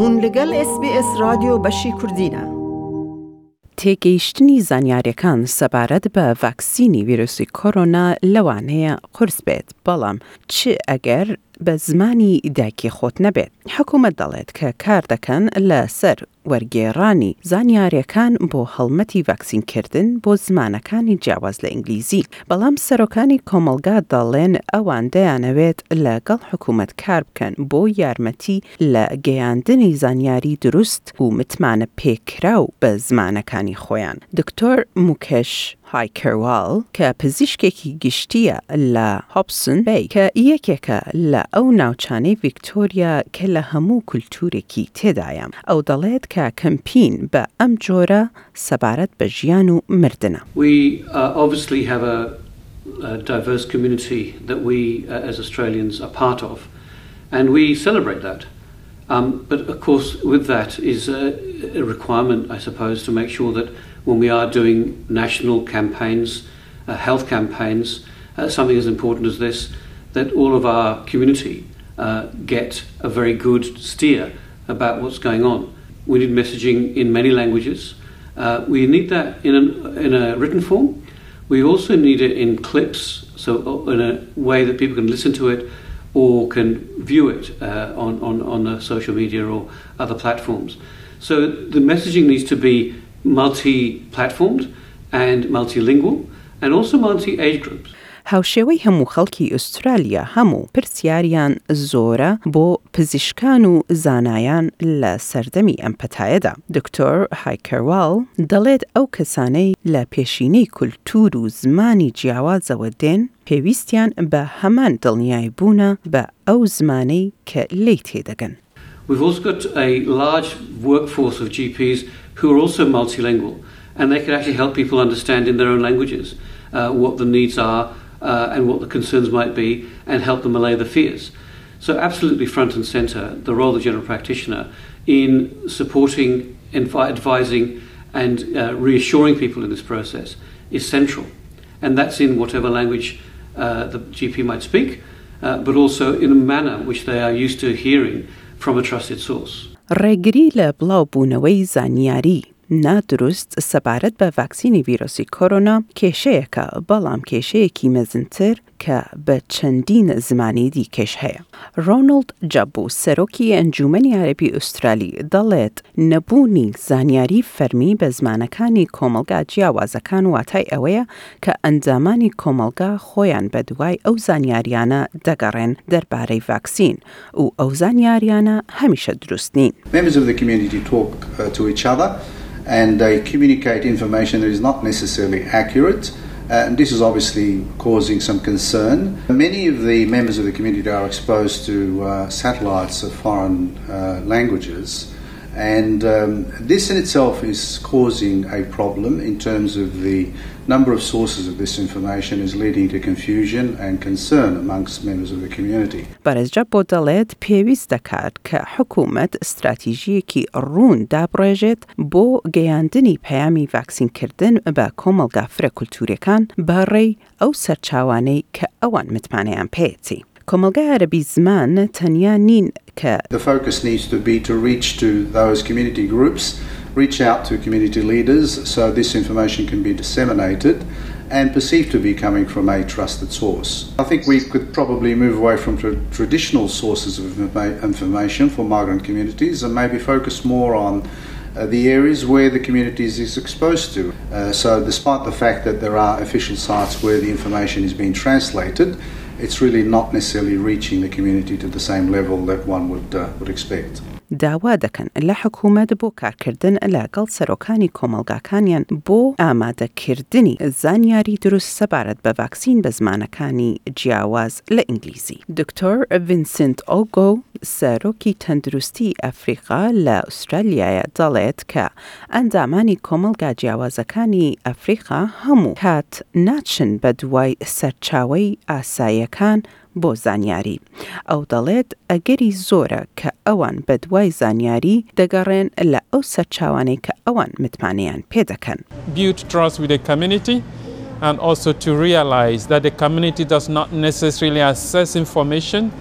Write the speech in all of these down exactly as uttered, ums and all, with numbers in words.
هون لگل اس بی اس رادیو بشی کردینه. تێگەیشتنی زانیاریەکان سەبارەت بە ڤاکسینی ڤیرۆسی کۆرۆنا لەوانەیە قورس بێت، بەڵام چ ئەگەر بە زمانی دایکی خۆت نەبێت؟ حکوومەت دەڵێت کە کار دەکەن لەسەر وەرگێڕانی زانیاریەکان بۆ هەڵمەتی ڤاکسینکردن بۆ زمانەکانی جیاواز لە ئینگلیزی، بەڵام سەرۆکانی کۆمەلگا دەڵێن ئەوان دەیانەوێت لەگەڵ حکوومەت کار بکەن بۆ یارمەتی لە گەیاندنی زانیاری دروست و متمانە پێکراو بە زمانەکانی خۆیان. دکتۆر موکێش هایکەرواڵ کە پزیشکێکی گشتیە لە هۆبسن بەی کە یەکێکە لە ئەو ناوچانەی ڤیکتۆریا کە لە هەموو کولتورێکی تێدایە، ئەو دەڵێت کە کەمپین بە ئەم جۆرە سەبارەت بە ژیان و مردنە. We uh, obviously have a, a diverse community that we uh, as Australians are part of, and we celebrate that. Um, but of course with that is a, a requirement, I suppose, to make sure that when we are doing national campaigns, uh, health campaigns, uh, something as important as this, that all of our community uh, get a very good steer about what's going on. We need messaging in many languages. Uh, we need that in, an, in a written form. We also need it in clips, so in a way that people can listen to it or can view it uh, on, on, on uh, social media or other platforms. So the messaging needs to be multi-platformed and multilingual and also multi-age groups. هاوشێوەی هەموو خەڵکی ئوسترالیا هەموو پرسیاریان زۆرە بۆ پزیشکان و زانایان لە سەردەمی ئەم پەتایەدا. دکتۆر هایکەرواڵ دەڵێت ئەو کەسانەی لە پێشینەی کولتور و زمانی جیاوازەوە دێن پێویستیان بە هەمان دڵنیای بوونە بە ئەو زمانەی کە لی تێدەگەن. We've also got a large workforce of G Ps who are also multilingual, and they can actually help people understand in their own languages uh, what the needs are uh, and what the concerns might be, and help them allay the fears. So absolutely front and centre, the role of the general practitioner in supporting, advising and uh, reassuring people in this process is central. And that's in whatever language uh, the G P might speak, uh, but also in a manner which they are used to hearing from a trusted source. ڕێگری لە بڵاوبوونەوەی زانیاری نادروست سەبارەت بە ڤاکسینی ڤیرۆسی کۆرۆنا کێشەیەکە، بەڵام کێشەیەکی مەزنتر کە بە چەندین زمانی دیکەش هەیە. ڕۆنڵد جەبوو سەرۆکی ئەنجومەنی عەرەبی ئوسترالی دەڵێت نەبوونی زانیاری فەرمی بە زمانەکانی کۆمەلگا جیاوازەکان واتای ئەوەیە کە ئەنجامانی کۆمەلگا خۆیان بە دوای ئەو زانیاریانە دەگەڕێن دەربارەی ڤاکسین و ئەو زانیاریانە هەمیشە دروست نین. Members of the community talk uh, to each other and they communicate information that is not necessarily accurate. Uh, and this is obviously causing some concern. Many of the members of the community are exposed to uh, satellites of foreign uh, languages, and um, this in itself is causing a problem in terms of the number of sources of this information is leading to confusion and concern amongst members of the community. بەرەزجە بۆ دەڵێت پێویست دەکات کە حکوومەت استراتیژیەکی ڕوون دابڕێژێت بۆ گەیاندنی پەیامی ڤاکسینکردن بە کۆمەلگا فرەکولتوریەکان بەڕێی ئەو سەرچاوانەی کە ئەوان متمانەیان پێیەتی. کۆمەلگای عەرەبی زمان تەنیا نین کە The focus needs to be to reach to those community groups, reach out to community leaders so this information can be disseminated and perceived to be coming from a trusted source. I think we could probably move away from tra- traditional sources of informa- information for migrant communities and maybe focus more on uh, the areas where the communities is exposed to. Uh, so despite the fact that there are official sites where the information is being translated, it's really not necessarily reaching the community to the same level that one would, uh, would expect. داوا دەکەن لە حکوومەت بۆ کارکردن لەگەڵ سەرۆکانی کۆمەلگاکانیان بۆ ئامادەکردنی زانیاری دروست سەبارەت بە ڤاکسین بە زمانەکانی جیاواز لە ئینگلیزی. دکتۆر ڤینسنت ئۆگۆ سەرۆکی تەندروستی ئەفریقا لە ئوسترالیایە دەڵێت کە ئەندامانی کۆمەلگا جیاوازەکانی ئەفریقا هەموو کات ناچن بە دوای سەرچاوەی ئاساییەکان بۆ زانیاری. ئەو دەڵێت ئەگەری زۆرە کە ئەوان بە دوای زانیاری دەگەڕێن لە ئەو سەرچاوانەی کە ئەوان متمانەیان پێ دەکەن. Build trust with the community and also to realize that the community does not necessarily access information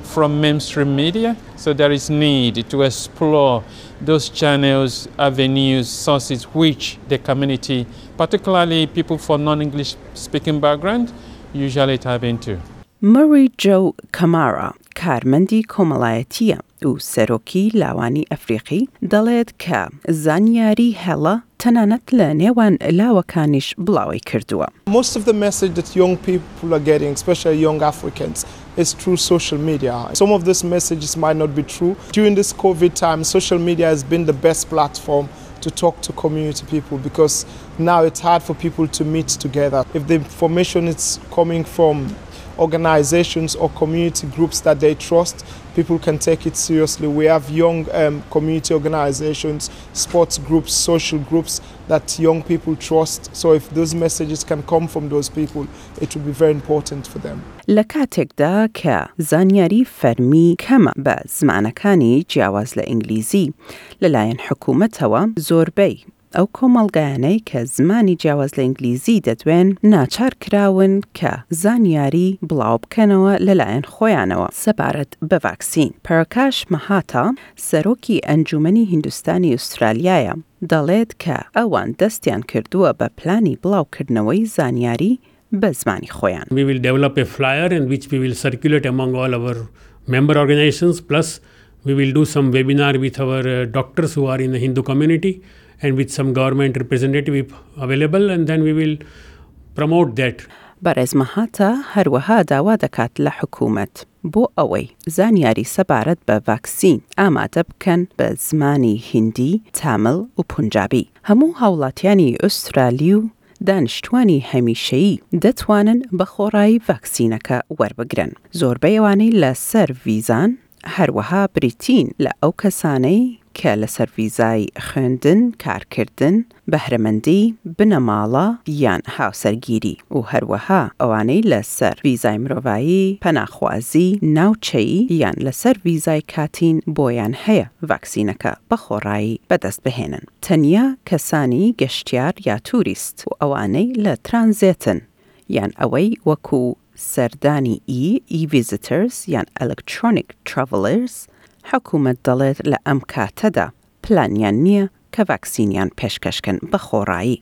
from mainstream media. So there is need to explore those channels, avenues, sources which the community, particularly people from non-English speaking background, usually tap into. Murray Joe Kamara کارمەندی کۆمەڵایەتیە و سەرۆکی لاوانی ئەفریقی دەڵێت کە زانیاری هێڵە تەنانەت لە نێوان لاوەکانیش بڵاوی کردووە. Most of the message that young people are getting, especially young Africans, is through social media. Some of these messages might not be true. During this COVID time, social media has been the best platform to talk to community people because now it's hard for people to meet together. If the information is coming from organizations or community groups that they trust, people can take it seriously. We have young um, community organizations, sports groups, social groups that young people trust. So if those messages can come from those people, it will be very important for them. لە کاتێکدا کە زانیاری فەرمی کەمە بە زمانەکانی جیاواز لە ئینگلیزی لەلایەن حکوومەتەوە زۆربەی ئەو کۆمەڵگایانەی کە زمانی جیاواز لە ئینگلیزی دەدوێن ناچار کراون کە زانیاری بڵاو بکەنەوە لەلایەن خۆیانەوە سەبارەت بە ڤاکسین. پەرکاش مەهاتا سەرۆکی ئەنجومەنی هیندستانی ئوسترالیایە دەڵێت کە ئەوان دەستیان کردووە بە پلانی بڵاوکردنەوەی زانیاری بە زمانی خۆیان. We will develop a flyer in which we will circulate among all our member organizations, plus we will do some webinar with our uh, doctors who are in the Hindu community and with some government representative available, and then we will promote that. بەڕێز مەهاتا هەروەها داوا دەکات لە حکوومەت بۆ ئەوەی زانیاری سەبارەت بە ڤاکسین ئامادە بکەن بە زمانی هیندی، تامل و پونجابی. هەموو هاوڵاتیانی ئوسترالی و دانیشتوانی هەمیشەیی دەتوانن بە خۆڕایی ڤاکسینەکە وەربگرن. زۆربەی ئەوانەی لە سەر ڤیزان هەروەها بریتین لە ئەو کەسانەی کە لەسەر ڤیزای خوێندن، کارکردن، بەهرەمەندی، بنەماڵە یان هاوسەرگیری و هەروەها ئەوانەی لەسەر ڤیزای مرۆڤایی، پەناخوازی، ناوچەیی یان لەسەر ڤیزای کاتین بۆیان هەیە ڤاکسینەکە بە خۆڕایی بەدەست بهێنن. تەنیا کەسانی گەشتیار یا توریست و ئەوانەی لە ترانزێتن یان ئەوەی وەکو سەردانی ئی ئی visitors یان electronic travelers حکوومەت دەڵێت لە ئەم کاتەدا پلانیان نییە کە ڤاکسینیان پێشکەشکن بە خۆڕایی.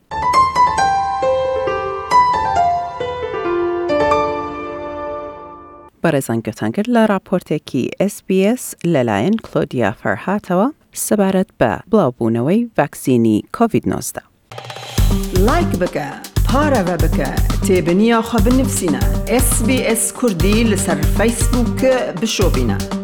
بەڕێزان گوتانگرت لە راپۆرتێکی ئێس بی ئێس لەلایەن کلۆدیا فەرهاتەوە سەبارەت بە بڵاوبوونەوەی ڤاکسینی کۆڤید نۆزدە. لایک بکە، پارەوە بکە، تێبنییاخوا بنفسینە. ئێس بی ئێس کوردی لەسەر فەیسبووک بشۆبینە.